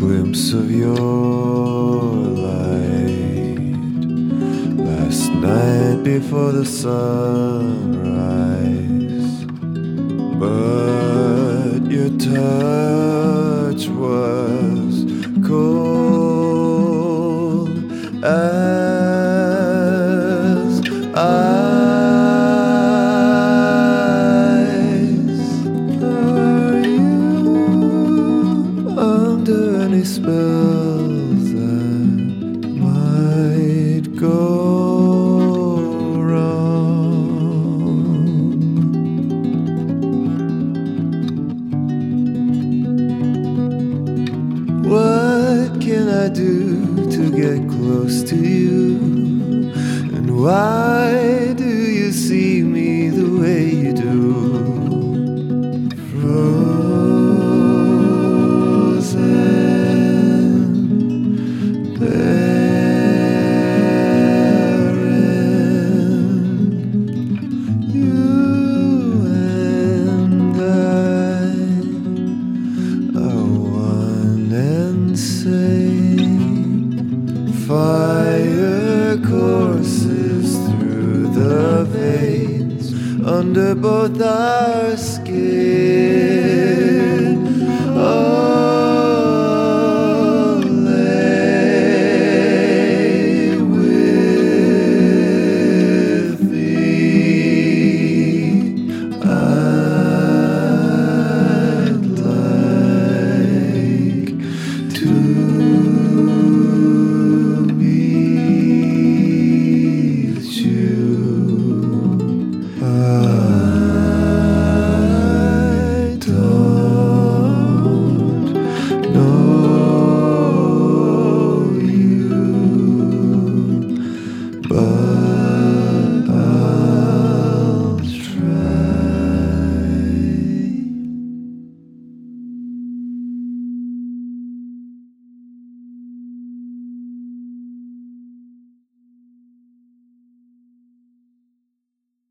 glimpse of your light last night before the sunrise, but your touch was cold as ice. Are you under any spells that might go wrong? What can I do to get close to you? And why do you see me the way you do? Frozen, barren, you and I are one and same. Fire courses through the veins under both our